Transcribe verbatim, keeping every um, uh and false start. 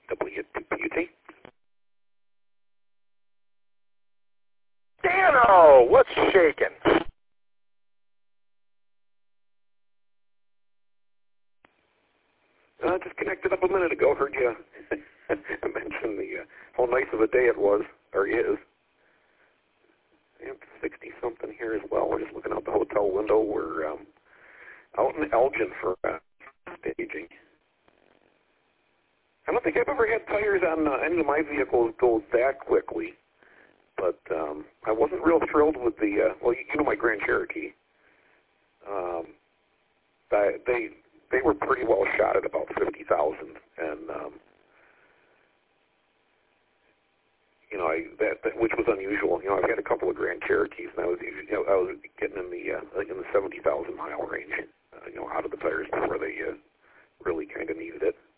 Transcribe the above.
W P T. Dano, what's shaking? Uh, just connected up a minute ago. Heard you mention the uh, how nice of a day it was, or is. It's sixty-something here as well. We're just looking out the hotel window. We're um, out in Elgin for uh, staging. I don't think I've ever had tires on uh, any of my vehicles go that quickly, but um, I wasn't real thrilled with the, uh, well, you, you know my Grand Cherokee. Um, I, they they were pretty well shot at about fifty thousand, and um, you know, I, that, that which was unusual. You know, I've had a couple of Grand Cherokees, and I was usually, you know, I was getting in the uh, like in the seventy thousand mile range. Uh, you know, out of the tires before they uh, really kind of needed it.